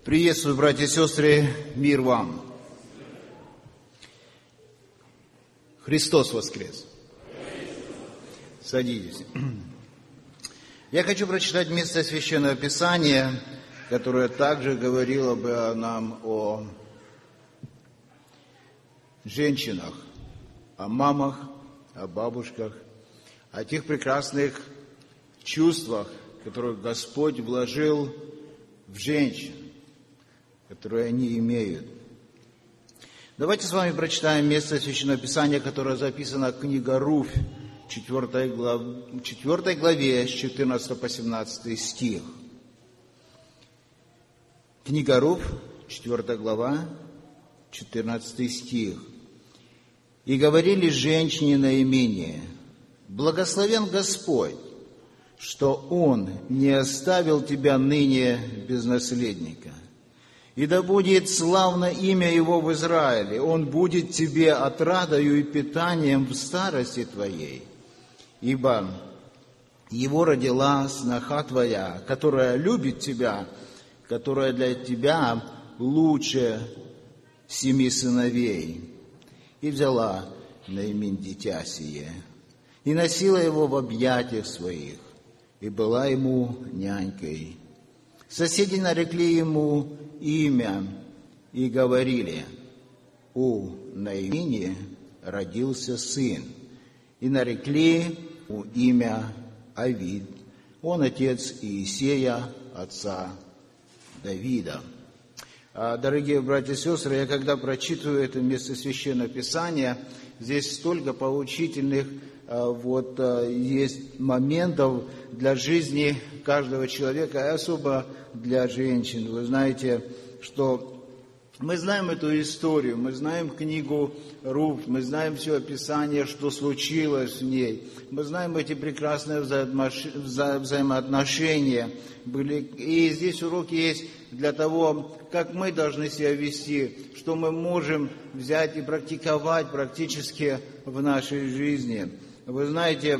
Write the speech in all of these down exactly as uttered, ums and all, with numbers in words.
Приветствую, братья и сестры, мир вам. Христос воскрес. Садитесь. Я хочу прочитать место Священного Писания, которое также говорило бы нам о женщинах, о мамах, о бабушках, о тех прекрасных чувствах, которые Господь вложил в женщин, которые они имеют. Давайте с вами прочитаем место Священного Писания, которое записано в книге Руфь, четвёртой главе, четвёртой главе, с четырнадцатого по семнадцатый стих. Книга Руфь, четвёртая глава, четырнадцатый стих. «И говорили женщине Наимине: благословен Господь, что Он не оставил тебя ныне без наследника. И да будет славно имя Его в Израиле, Он будет тебе отрадою и питанием в старости твоей. Ибо Его родила сноха твоя, которая любит тебя, которая для тебя лучше семи сыновей. И взяла Наимин дитя сие, и носила его в объятиях своих, и была ему нянькой. Соседи нарекли ему имя и говорили: у Наимине родился сын. И нарекли ему имя Авид. Он отец Иисея, отца Давида». Дорогие братья и сестры, я когда прочитываю это место Священного Писания, здесь столько поучительных вот есть моментов для жизни каждого человека, и особо для женщин. Вы знаете, что мы знаем эту историю, мы знаем книгу Руфь, мы знаем все описание, что случилось в ней. Мы знаем эти прекрасные вза- взаимоотношения. Были. И здесь уроки есть для того, как мы должны себя вести, что мы можем взять и практиковать практически в нашей жизни. Вы знаете,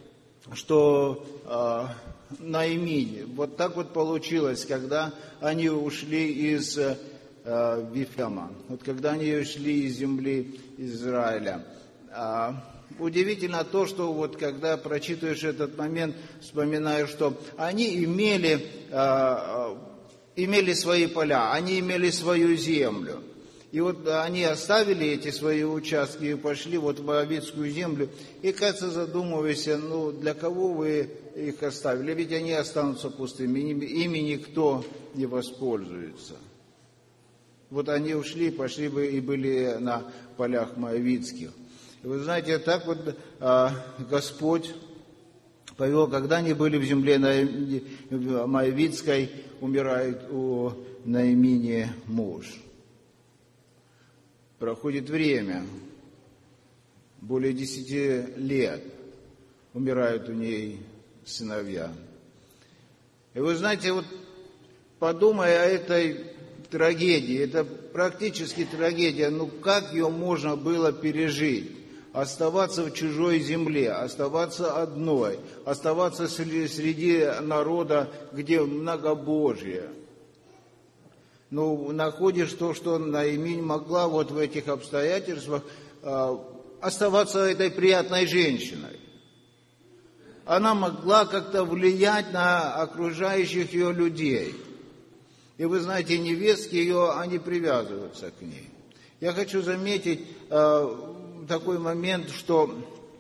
что э, Наимине, вот так вот получилось, когда они ушли из э, Вифлеема, вот когда они ушли из земли Израиля. Э, удивительно то, что вот когда прочитываешь этот момент, вспоминаешь, что они имели, э, имели свои поля, они имели свою землю. И вот они оставили эти свои участки и пошли вот в Моавитскую землю. И, кажется, задумывайся, ну, для кого вы их оставили? Ведь они останутся пустыми, ими никто не воспользуется. Вот они ушли, пошли бы и были на полях моавитских. И вы знаете, так вот а, Господь повел, когда они были в земле моавитской, умирает у Наимини муж. Проходит время, более десяти лет, умирают у ней сыновья. И вы знаете, вот подумай о этой трагедии, это практически трагедия, ну как ее можно было пережить? Оставаться в чужой земле, оставаться одной, оставаться среди народа, где многобожие. Ну, находишь то, что Наиминь могла вот в этих обстоятельствах э, оставаться этой приятной женщиной. Она могла как-то влиять на окружающих ее людей. И вы знаете, невестки ее, они привязываются к ней. Я хочу заметить э, такой момент, что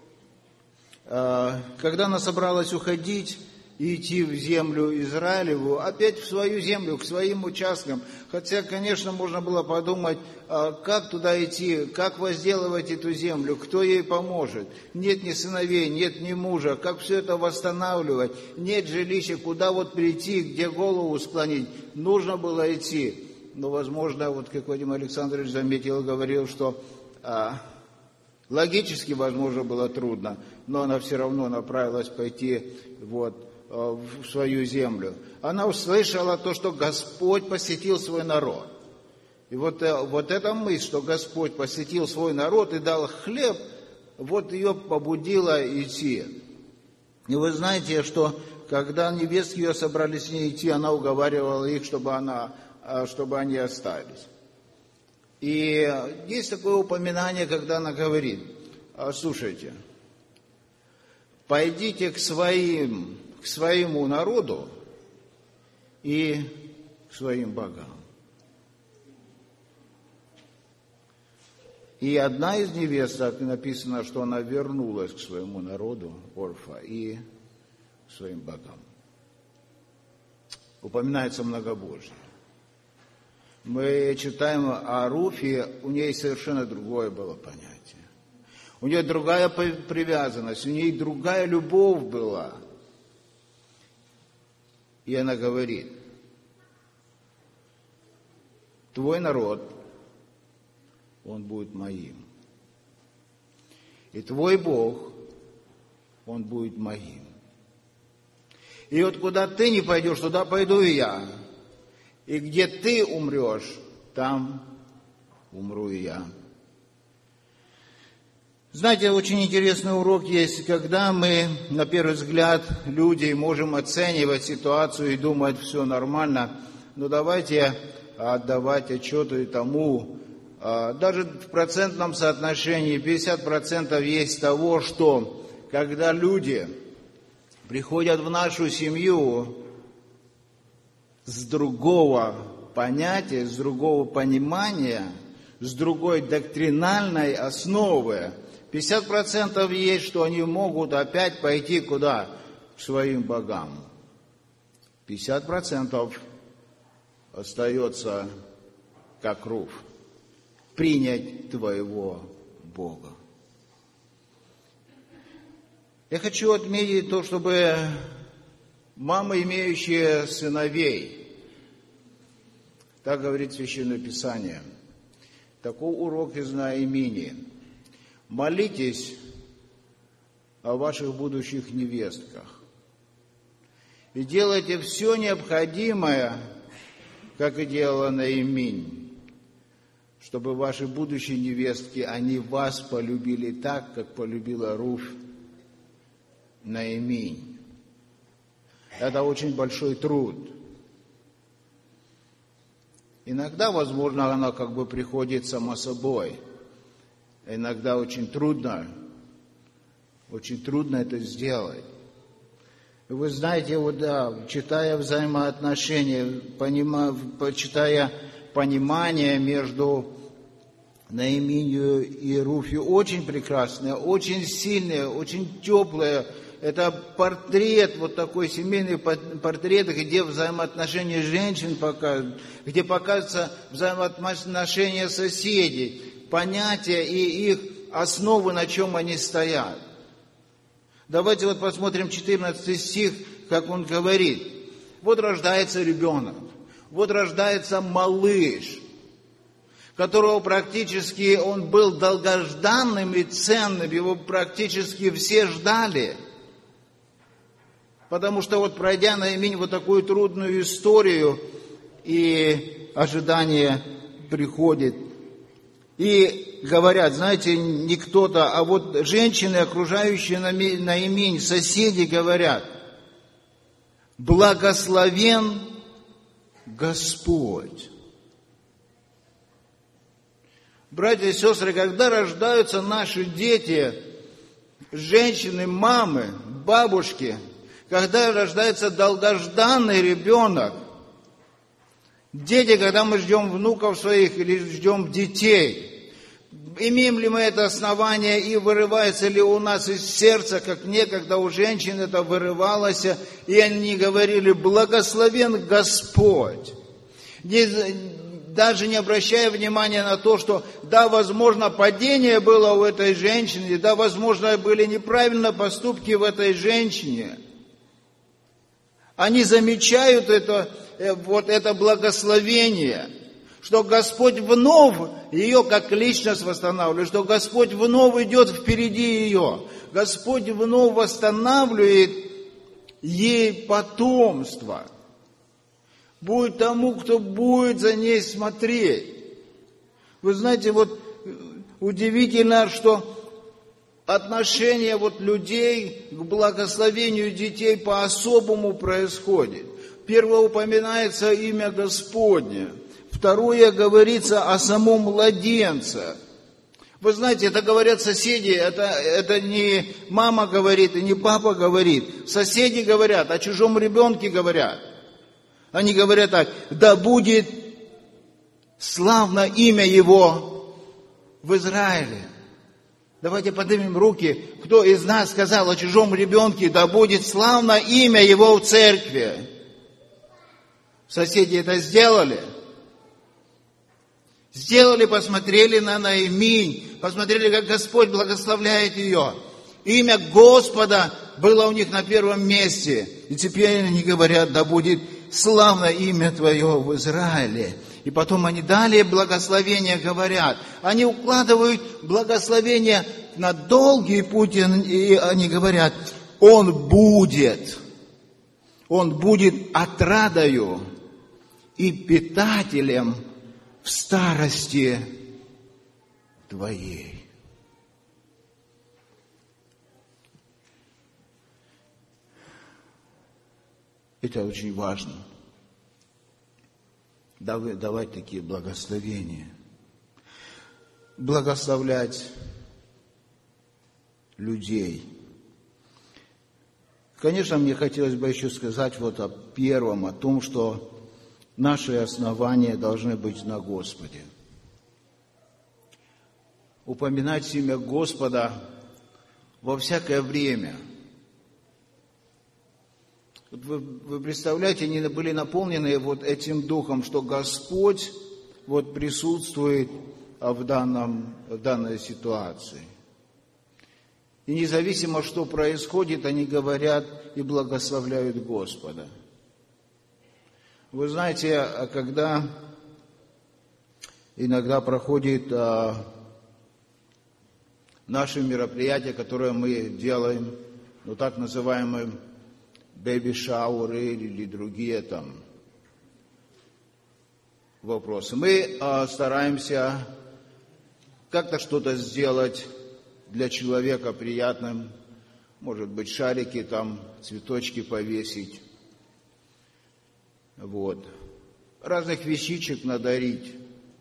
э, когда она собралась уходить и идти в землю Израилеву, опять в свою землю, к своим участкам. Хотя, конечно, можно было подумать, как туда идти, как возделывать эту землю, кто ей поможет. Нет ни сыновей, нет ни мужа, как все это восстанавливать, нет жилища, куда вот прийти, где голову склонить. Нужно было идти. Но, возможно, вот как Вадим Александрович заметил, говорил, что а, логически, возможно, было трудно, но она все равно направилась пойти вот в свою землю. Она услышала то, что Господь посетил свой народ. И вот, вот эта мысль, что Господь посетил свой народ и дал хлеб, вот ее побудило идти. И вы знаете, что когда невестки ее собрались с ней идти, она уговаривала их, чтобы она чтобы они остались. И есть такое упоминание, когда она говорит: слушайте, пойдите к своим, к своему народу и к своим богам. И одна из невесток, написано, что она вернулась к своему народу, Орфа, и к своим богам. Упоминается многобожие. Мы читаем о Руфе, у нее совершенно другое было понятие. У нее другая привязанность, у нее другая любовь была. И она говорит: твой народ, он будет моим. И твой Бог, он будет моим. И вот куда ты не пойдешь, туда пойду и я. И где ты умрешь, там умру и я. Знаете, очень интересный урок есть, когда мы, на первый взгляд, люди, можем оценивать ситуацию и думать, все нормально, но давайте отдавать отчет и тому, даже в процентном соотношении пятьдесят процентов есть того, что когда люди приходят в нашу семью с другого понятия, с другого понимания, с другой доктринальной основы, пятьдесят процентов есть, что они могут опять пойти куда? К своим богам. пятьдесят процентов остается как Руф. Принять твоего Бога. Я хочу отметить то, чтобы мамы, имеющие сыновей, так говорит Священное Писание, такой урок из Наимини. Молитесь о ваших будущих невестках и делайте все необходимое, как и делала Наиминь, чтобы ваши будущие невестки, они вас полюбили так, как полюбила Руф Наиминь. Это очень большой труд. Иногда, возможно, она как бы приходит само собой. Иногда очень трудно, очень трудно это сделать. Вы знаете, вот да, читая взаимоотношения, понима, читая понимание между Наиминью и Руфью, очень прекрасное, очень сильное, очень теплое. Это портрет, вот такой семейный портрет, где взаимоотношения женщин показывают, где показываются взаимоотношения соседей, понятия и их основы, на чем они стоят. Давайте вот посмотрим четырнадцатый стих, как он говорит. Вот рождается ребенок, вот рождается малыш, которого практически он был долгожданным и ценным, его практически все ждали. Потому что вот пройдя Наиминь вот такую трудную историю, и ожидание приходит. И говорят, знаете, не кто-то, а вот женщины, окружающие Наиминь, соседи говорят: благословен Господь. Братья и сестры, когда рождаются наши дети, женщины, мамы, бабушки, когда рождается долгожданный ребенок, дети, когда мы ждем внуков своих или ждем детей, имеем ли мы это основание и вырывается ли у нас из сердца, как некогда у женщин это вырывалось, и они говорили: благословен Господь. Не, даже не обращая внимания на то, что да, возможно, падение было у этой женщины, да, возможно, были неправильные поступки в этой женщине. Они замечают это, вот это благословение, что Господь вновь ее как личность восстанавливает, что Господь вновь идет впереди ее, Господь вновь восстанавливает ей потомство. Будет тому, кто будет за ней смотреть. Вы знаете, вот удивительно, что отношение вот людей к благословению детей по-особому происходит. первое упоминается имя Господне, второе говорится о самом младенце. Вы знаете, это говорят соседи, это, это не мама говорит и не папа говорит. Соседи говорят, о чужом ребенке говорят. Они говорят так: да будет славно имя его в Израиле. Давайте поднимем руки, кто из нас сказал о чужом ребенке: да будет славно имя его в церкви. Соседи это сделали. Сделали, посмотрели на Наиминь, посмотрели, как Господь благословляет ее. Имя Господа было у них на первом месте. И теперь они говорят: да будет славно имя Твое в Израиле. И потом они далее благословения говорят. Они укладывают благословение на долгий путь, и они говорят: Он будет, Он будет отрадою и питателем в старости Твоей. Это очень важно. Давать такие благословения. Благословлять людей. Конечно, мне хотелось бы еще сказать вот о первом, о том, что наши основания должны быть на Господе. Упоминать имя Господа во всякое время. Вы, вы представляете, они были наполнены вот этим духом, что Господь вот присутствует в, данном, в данной ситуации. И независимо, что происходит, они говорят и благословляют Господа. Вы знаете, когда иногда проходит а, наши мероприятия, которые мы делаем, ну так называемые бэби-шауры или другие там вопросы, мы а, стараемся как-то что-то сделать для человека приятным, может быть, шарики там, цветочки повесить. Вот. Разных вещичек надарить.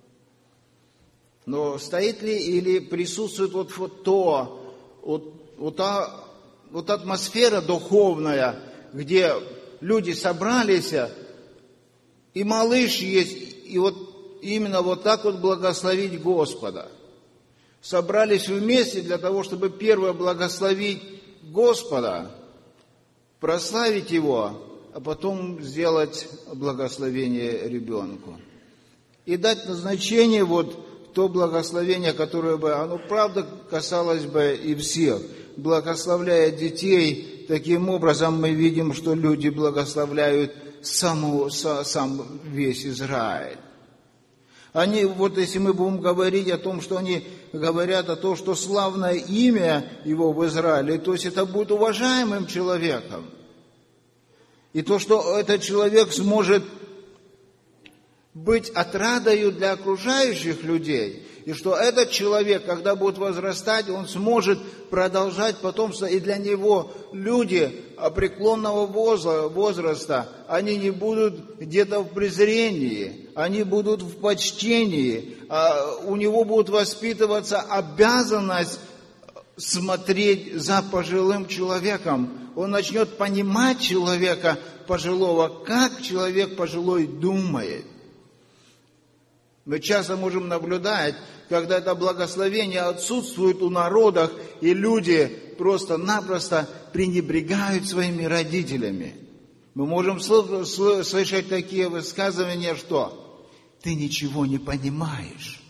Но стоит ли или присутствует вот, вот то, вот, вот, та, вот атмосфера духовная, где люди собрались, и малыш есть, и вот именно вот так вот благословить Господа. Собрались вместе для того, чтобы первое благословить Господа, прославить Его, а потом сделать благословение ребенку. И дать назначение вот то благословение, которое бы, оно правда касалось бы и всех. Благословляя детей, таким образом мы видим, что люди благословляют саму, сам весь Израиль. Они, вот если мы будем говорить о том, что они говорят о том, что славное имя его в Израиле, то есть это будет уважаемым человеком. И то, что этот человек сможет быть отрадою для окружающих людей, и что этот человек, когда будет возрастать, он сможет продолжать потомство, и для него люди преклонного возраста, они не будут где-то в презрении, они будут в почтении, у него будет воспитываться обязанность смотреть за пожилым человеком. Он начнет понимать человека пожилого, как человек пожилой думает. Мы часто можем наблюдать, когда это благословение отсутствует у народов, и люди просто-напросто пренебрегают своими родителями. Мы можем слышать такие высказывания, что «ты ничего не понимаешь».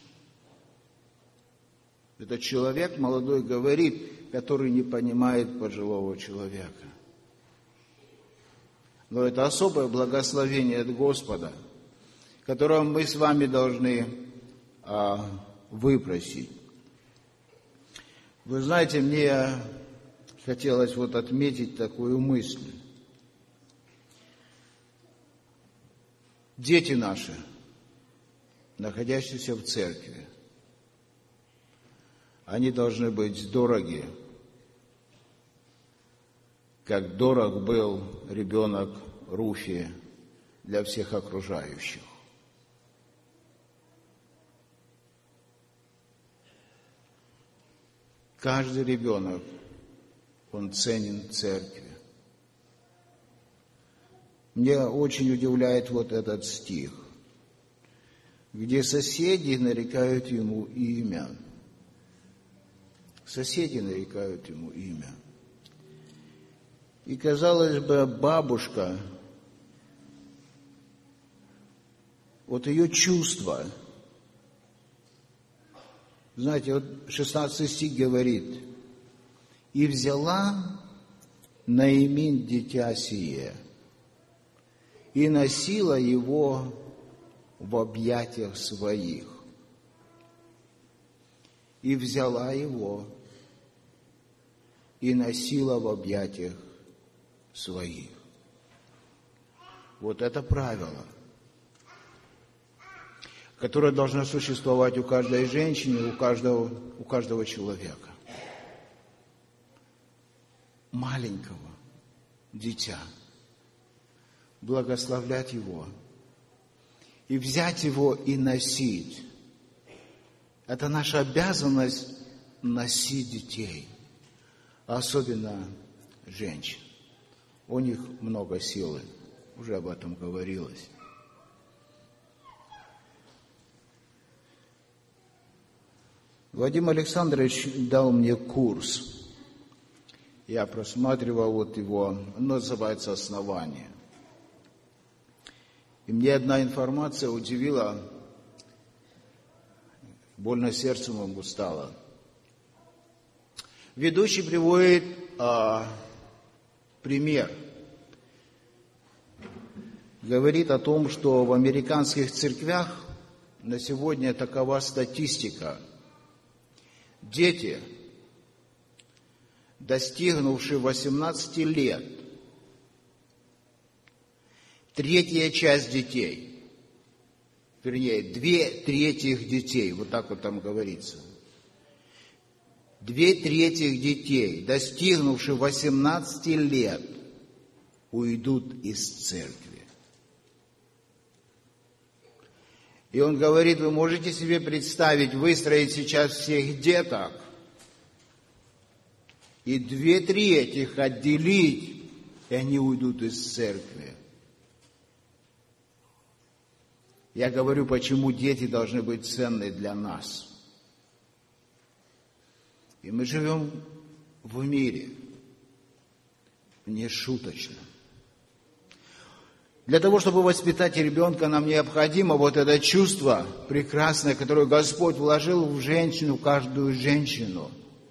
Этот человек молодой говорит, который не понимает пожилого человека. Но это особое благословение от Господа, которое мы с вами должны а, выпросить. Вы знаете, мне хотелось вот отметить такую мысль. Дети наши, находящиеся в церкви, они должны быть дороги, как дорог был ребенок Руфи для всех окружающих. Каждый ребенок, он ценен в церкви. Меня очень удивляет вот этот стих, где соседи нарекают ему имя. Соседи нарекают ему имя. И, казалось бы, бабушка, вот ее чувства, знаете, вот шестнадцатый стих говорит, «И взяла Наимин дитя сие, и носила его в объятиях своих, и взяла его, и носила в объятиях своих». Вот это правило, которое должно существовать у каждой женщины, у каждого, у каждого человека. Маленького дитя, благословлять его и взять его и носить. Это наша обязанность носить детей, а особенно женщин. У них много силы, уже об этом говорилось. Вадим Александрович дал мне курс. Я просматривал вот его, он называется «Основание». И мне одна информация удивила, больно сердцем ему стало. Ведущий приводит а, пример. Говорит о том, что в американских церквях на сегодня такова статистика. Дети, достигнувшие восемнадцати лет, третья часть детей, вернее, две трети детей, вот так вот там говорится, две трети детей, достигнувшие восемнадцати лет, уйдут из церкви. И он говорит, вы можете себе представить, выстроить сейчас всех деток и две трети их отделить, и они уйдут из церкви. Я говорю, почему дети должны быть ценны для нас. И мы живем в мире, нешуточно. Для того, чтобы воспитать ребенка, нам необходимо вот это чувство прекрасное, которое Господь вложил в женщину, в каждую женщину.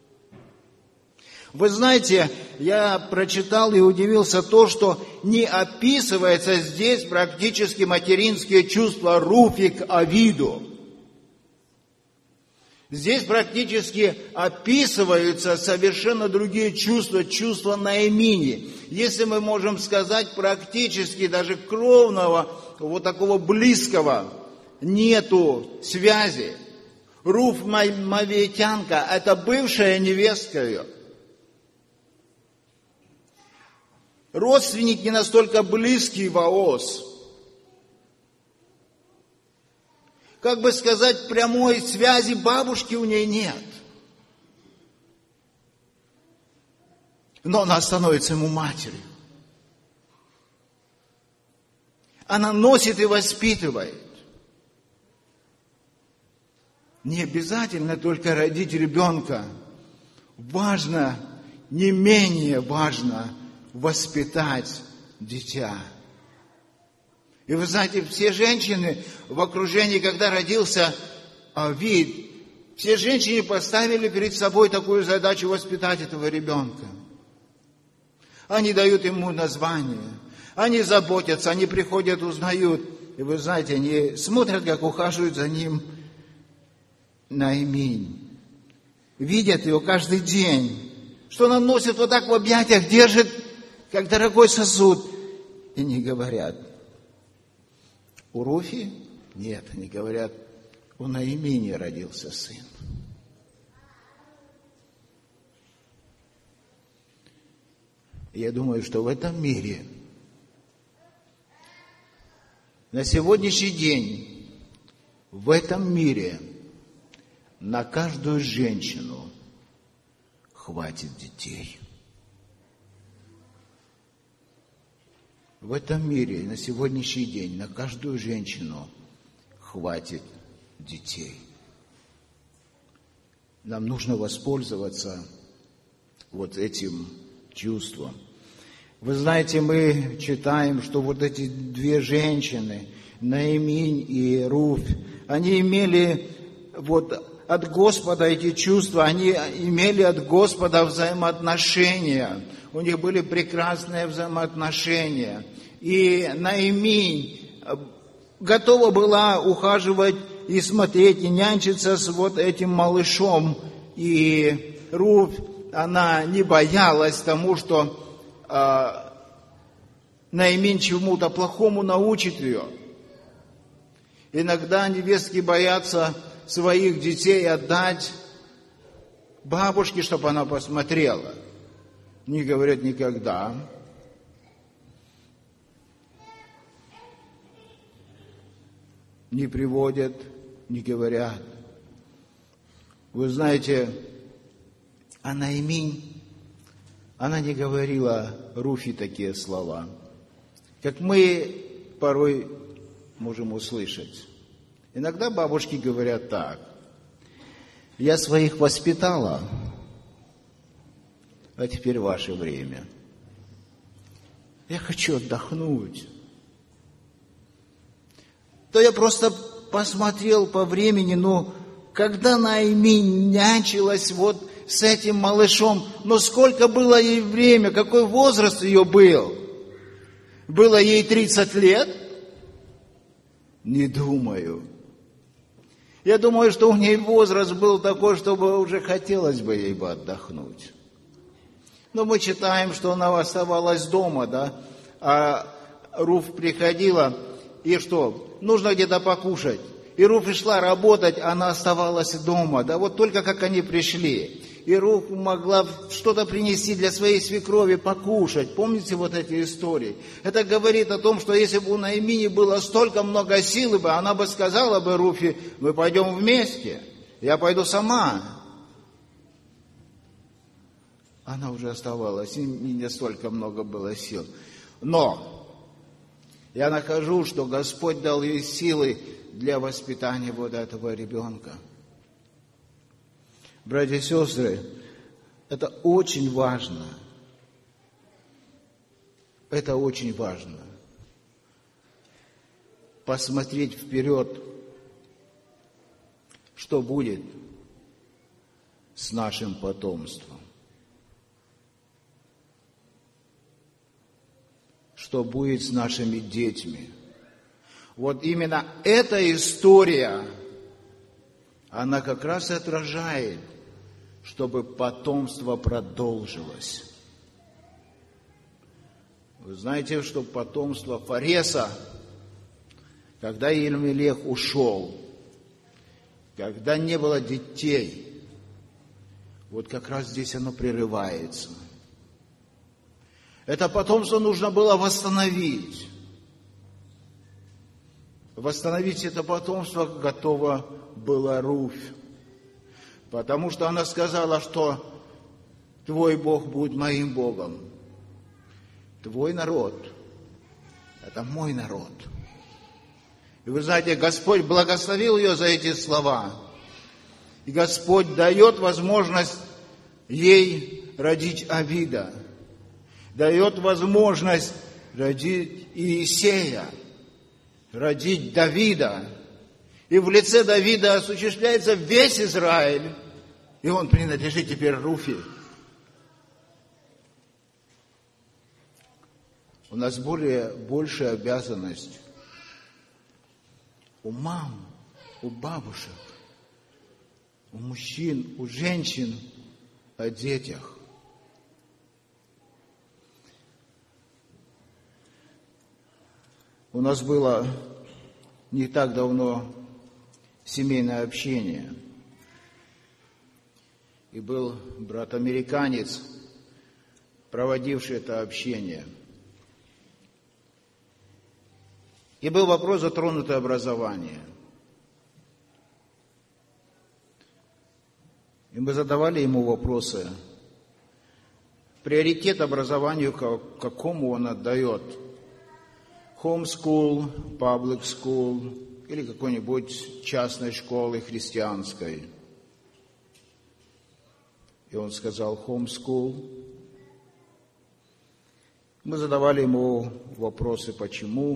Вы знаете, я прочитал и удивился то, что не описывается здесь практически материнские чувства Руфи к Авиду. Здесь практически описываются совершенно другие чувства, чувства Наимини. Если мы можем сказать, практически даже кровного, вот такого близкого, нету связи. Руф Моавитянка – это бывшая невестка ее. Родственник не настолько близкий Вооз. Как бы сказать, прямой связи бабушки у ней нет. Но она становится ему матерью. Она носит и воспитывает. Не обязательно только родить ребенка. Важно, не менее важно воспитать дитя. И вы знаете, все женщины в окружении, когда родился Авид, все женщины поставили перед собой такую задачу воспитать этого ребенка. Они дают ему название, они заботятся, они приходят, узнают. И вы знаете, они смотрят, как ухаживают за ним Наиминь. Видят его каждый день, что он носит вот так в объятиях, держит, как дорогой сосуд. И не говорят. У Руфи? Нет, они говорят, у Наимини родился сын. Я думаю, что в этом мире На сегодняшний день в этом мире на каждую женщину хватит детей. В этом мире на сегодняшний день на каждую женщину хватит детей. Нам нужно воспользоваться вот этим чувством. Вы знаете, мы читаем, что вот эти две женщины, Наиминь и Руфь, они имели вот от Господа эти чувства, они имели от Господа взаимоотношения. У них были прекрасные взаимоотношения. И Наиминь готова была ухаживать и смотреть, и нянчиться с вот этим малышом. И Руфь, она не боялась тому, что э, Наиминь чему-то плохому научит ее. Иногда невестки боятся своих детей отдать бабушке, чтобы она посмотрела. Не говорят никогда. Не приводят, не говорят. Вы знаете, а Наиминь, она не говорила Руфи такие слова, как мы порой можем услышать. Иногда бабушки говорят так: я своих воспитала, а теперь ваше время. Я хочу отдохнуть. То я просто посмотрел по времени, ну, когда Наиминь нянчилась вот с этим малышом, но сколько было ей время, какой возраст ее был? Было ей тридцать лет? Не думаю. Я думаю, что у ней возраст был такой, чтобы уже хотелось бы ей бы отдохнуть. Но мы читаем, что она оставалась дома, да, а Руфь приходила, и что? Нужно где-то покушать. И Руфь шла работать, она оставалась дома, да, вот только как они пришли. И Руфь могла что-то принести для своей свекрови, покушать. Помните вот эти истории? Это говорит о том, что если бы у Наимини было столько много силы бы, она бы сказала бы Руфи: мы пойдем вместе, я пойду сама. Она уже оставалась, и не столько много было сил. Но я нахожу, что Господь дал ей силы для воспитания вот этого ребенка. Братья и сестры, это очень важно. Это очень важно. Посмотреть вперед, что будет с нашим потомством. Что будет с нашими детьми. Вот именно эта история, она как раз и отражает, чтобы потомство продолжилось. Вы знаете, что потомство Фареса, когда Елмелех ушел, когда не было детей, вот как раз здесь оно прерывается. Это потомство нужно было восстановить. Восстановить это потомство готова была Руфь. Потому что она сказала, что твой Бог будет моим Богом. Твой народ – это мой народ. И вы знаете, Господь благословил ее за эти слова. И Господь дает возможность ей родить Авида. Дает возможность родить Иисея, родить Давида. И в лице Давида осуществляется весь Израиль. И он принадлежит теперь Руфи. У нас более, большая обязанность у мам, у бабушек, у мужчин, у женщин о детях. У нас было не так давно семейное общение. И был брат-американец, проводивший это общение. И был вопрос, затронутый образование. И мы задавали ему вопросы. Приоритет образованию, какому он отдает. Homeschool, public school или какой-нибудь частной школы христианской. И он сказал homeschool. Мы задавали ему вопросы, почему.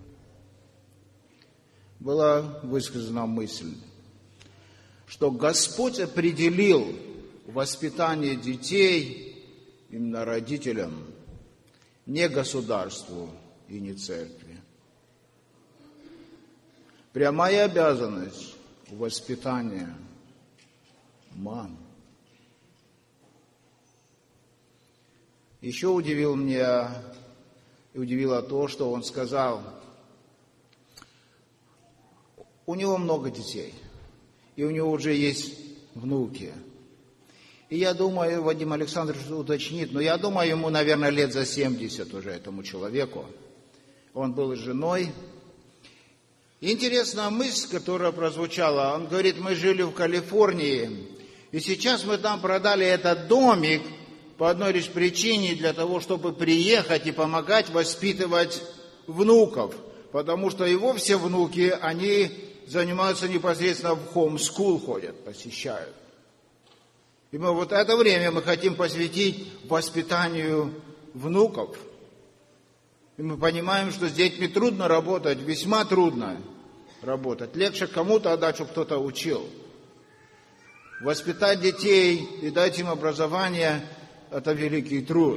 Была высказана мысль, что Господь определил воспитание детей именно родителям, не государству и не церкви. Прямая обязанность воспитания мам. Еще удивил меня, и удивило то, что он сказал, у него много детей, и у него уже есть внуки. И я думаю, Вадим Александрович уточнит, но я думаю, ему, наверное, лет за семьдесят уже, этому человеку. Он был с женой. Интересная мысль, которая прозвучала. Он говорит, мы жили в Калифорнии, и сейчас мы там продали этот домик по одной лишь причине, для того, чтобы приехать и помогать воспитывать внуков. Потому что его все внуки, они занимаются непосредственно в homeschool, ходят, посещают. И мы вот это время мы хотим посвятить воспитанию внуков. И мы понимаем, что с детьми трудно работать, весьма трудно работать. Легче кому-то отдать, чтобы кто-то учил. Воспитать детей и дать им образование – это великий труд.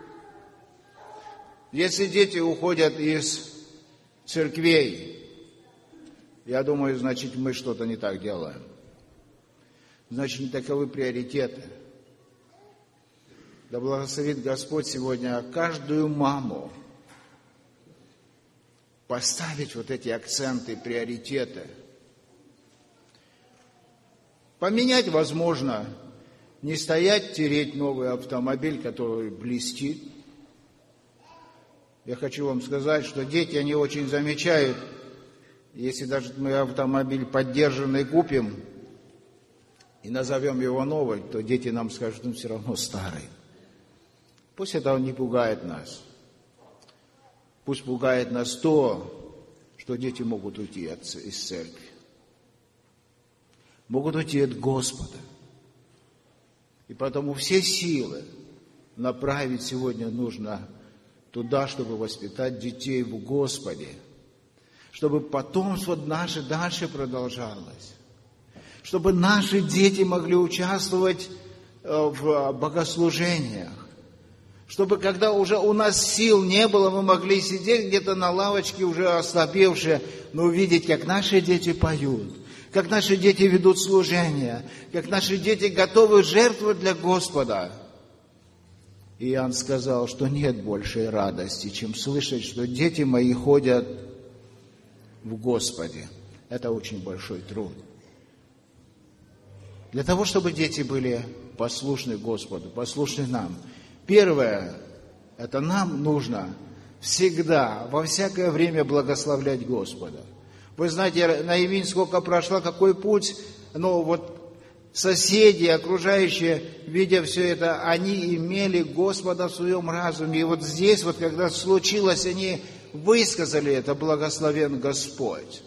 Если дети уходят из церквей, я думаю, значит, мы что-то не так делаем. Значит, не таковы приоритеты. Да благословит Господь сегодня каждую маму поставить вот эти акценты, приоритеты. Поменять возможно, не стоять, тереть новый автомобиль, который блестит. Я хочу вам сказать, что дети, они очень замечают, если даже мы автомобиль поддержанный купим и назовем его новый, то дети нам скажут, он все равно старый. Пусть это не пугает нас. Пусть пугает нас то, что дети могут уйти от, из церкви. Могут уйти от Господа. И потому все силы направить сегодня нужно туда, чтобы воспитать детей в Господе. Чтобы потомство наше дальше продолжалось. Чтобы наши дети могли участвовать в богослужениях. Чтобы, когда уже у нас сил не было, мы могли сидеть где-то на лавочке, уже ослабевшие, но увидеть, как наши дети поют, как наши дети ведут служение, как наши дети готовы жертвовать для Господа. И Иоанн сказал, что нет большей радости, чем слышать, что дети мои ходят в Господе. Это очень большой труд. Для того, чтобы дети были послушны Господу, послушны нам, первое, это нам нужно всегда, во всякое время благословлять Господа. Вы знаете, Наимень сколько прошла, какой путь, но вот соседи, окружающие, видя все это, они имели Господа в своем разуме. И вот здесь, вот когда случилось, они высказали это, благословен Господь.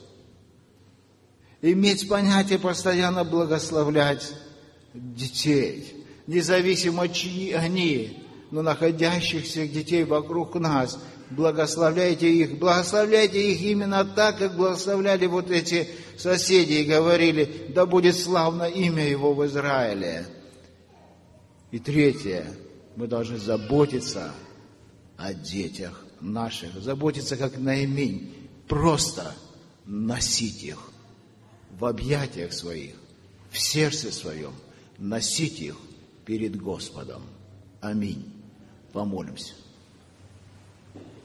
Иметь понятие постоянно благословлять детей, независимо чьи они, но находящихся детей вокруг нас. Благословляйте их, благословляйте их именно так, как благословляли вот эти соседи и говорили, да будет славно имя его в Израиле. И третье, мы должны заботиться о детях наших, заботиться как Наимень, просто носить их в объятиях своих, в сердце своем, носить их перед Господом. Аминь. Помолимся.